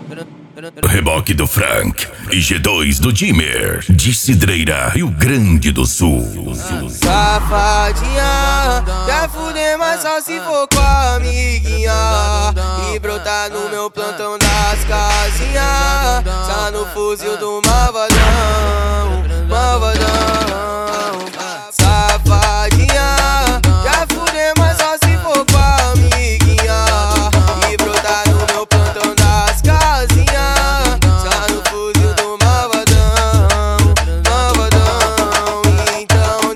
Reboque do Frank e G2 do Dimmer, de Cidreira, Rio Grande do Sul. Safadinha, quer fuder, mas só se for com a amiguinha. E brotar no meu plantão das casinhas, só no fuzil do Malvadão, Malvadão. Safadinha, quer fuder, mas só se for com a amiguinha. E brotar no meu plantão das casinhas, só no fuzil do Malvadão, Malvadão. Então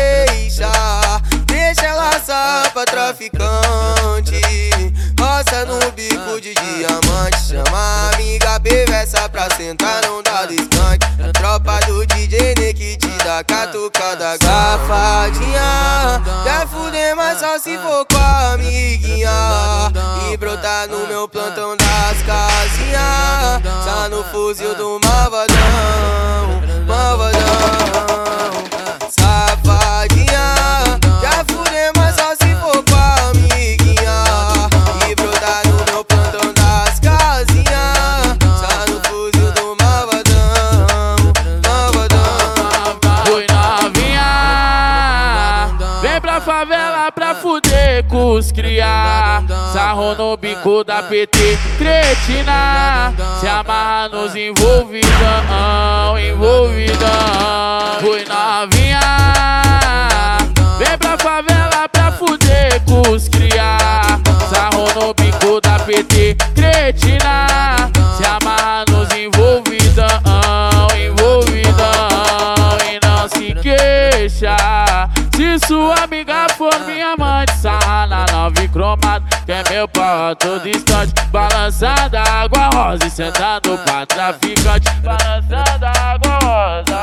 deixa ela assar pra traficante, roça no bico de diamante. Chama a amiga perversa pra sentar, não dá descante. A tropa do DJ Nick te dá catucada. Safadinha, quer fuder, mas só se for com a amiguinha. E brotar no meu plantão das casinhas, só no fuzil do Malvadão, Malvadão. Safadinha, quer fuder, mas só se for com a amiguinha. E brotar no meu plantão das casinhas, só no fuzil do Malvadão, Malvadão. Oi novinha, vem pra favela pra fuder com os cria. Sarro no bico da PT, cretina, se amarra nos envolvidão, envolvidão. Oi novinha, vem pra favela pra fuder com os cria. Sarro no bico da PT, cretina, se amarra nos envolvidão, envolvidão. E não se queixa se sua amiga for minha mãe. Sarra na 9 cromado, que é meu pau a todo instante. Balançando a água rosa e sentando pra traficante. Balançando a água rosa.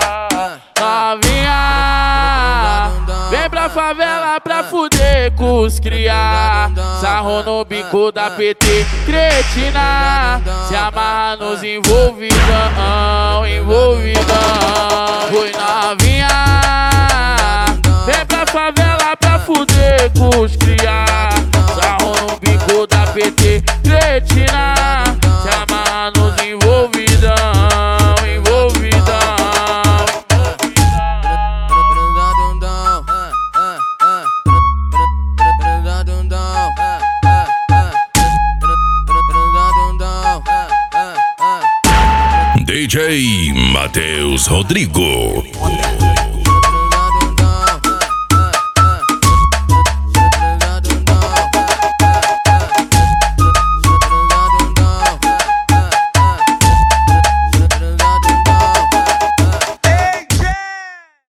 Novinha, vem pra favela pra fuder com os cria. Sarro no bico da PT, cretina, se amarra nos envolvidão, envolvidão. Oi novinha, vem pra favela pra fuder com os cria. Sarro no bico da PT, cretina, se amarra nos envolvidão, envolvidão. DJ Matheus Rodrigo.